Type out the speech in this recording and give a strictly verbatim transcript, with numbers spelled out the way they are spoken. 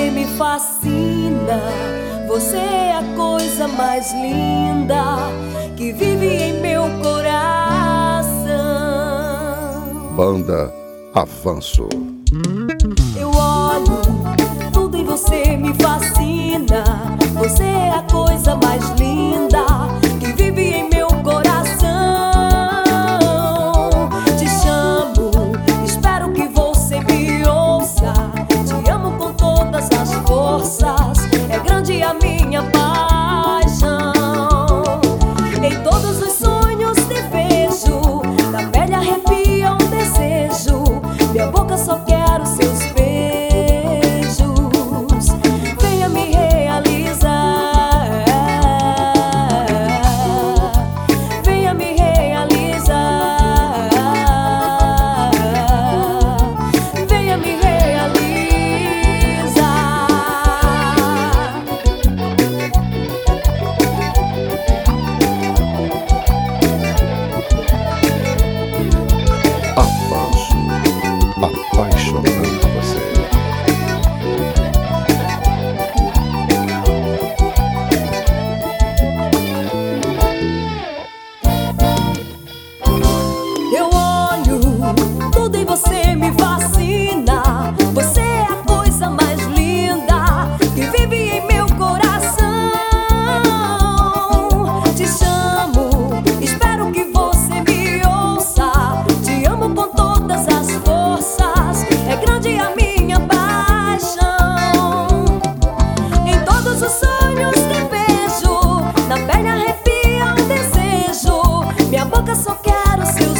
você me fascina. Você é a coisa mais linda que vive em meu coração. Banda Avanço. Eu olho, tudo em você me fascina. Você é a coisa mais linda que vive em meu coração. Te chamo, espero que você me ouça. Te amo com todas as forças, é grande a minha paixão. Em todos os sonhos te vejo, na pele arrepia um desejo. Minha boca só quero seus beijos. Venha me realizar, venha me realizar, venha me realizar. Avanço, apaixonando você. Eu olho, tudo em você me fascina. Você é a coisa mais linda que vive em meu coração. Te chamo, espero que você me ouça. Te amo com todas as forças, é grande a minha paixão. Em todos os sonhos te vejo, na pele arrepia um desejo. Minha boca só quero seus